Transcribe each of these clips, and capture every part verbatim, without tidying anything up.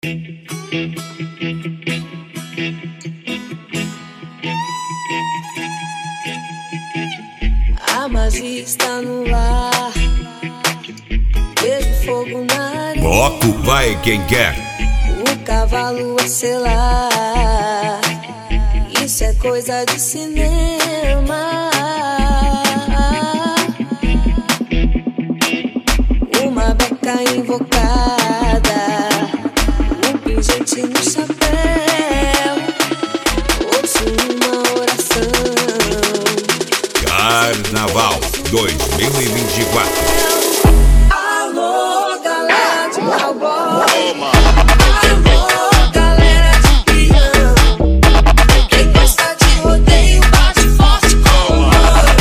A magia está no ar. Vejo fogo na areia. Bloco vai quem quer. O cavalo a selar. Isso é coisa de cinema. Uma beca invocada, um pingente no chapéu. Ouço uma oração. Carnaval dois mil e vinte e quatro. Alô, galera de cowboy. Alô, galera de peão. Quem gosta de rodeio bate forte com o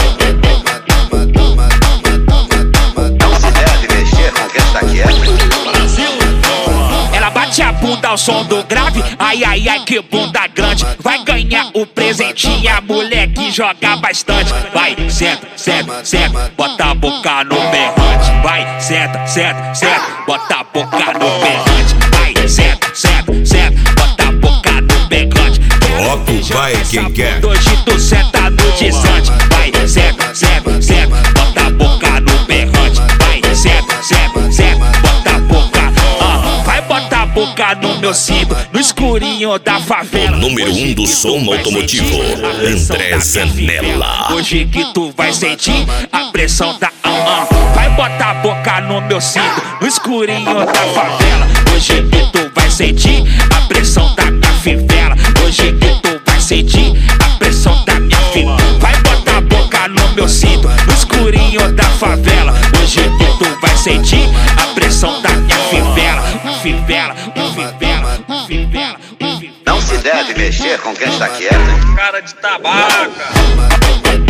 Não se deve mexer com quem está quieto. Ela bate a bunda ao som do grave. Ai, ai, ai, que bunda grande. Vai ganhar o presentinho, a mulher que joga bastante. Vai, senta, senta, senta, bota a boca no berrante. Vai, senta, senta, senta, bota a boca no berrante. Vai, senta, senta, senta, bota a boca no berrante. Bloco vai quem quer. Hoje tu senta no desante. Vai, senta, senta, senta, bota a boca no berrante. Vai, senta, senta, senta, bota a boca. Ah, vai botar a boca no meu cinto, no escurinho da favela. O número um do som automotivo, André Zanella. Hoje que tu vai sentir a pressão da ah, ah. Vai botar a boca no meu cinto, no escurinho da favela. Hoje que tu vai sentir a pressão da minha fivela. Hoje que tu vai sentir a pressão da minha fivela. Vai botar a boca no meu cinto, no escurinho da favela. Hoje que tu vai sentir a pressão da minha fivela. Fivela, fivela, fivela, fivela. Não se deve mexer com quem está quieto. Cara de tabaca.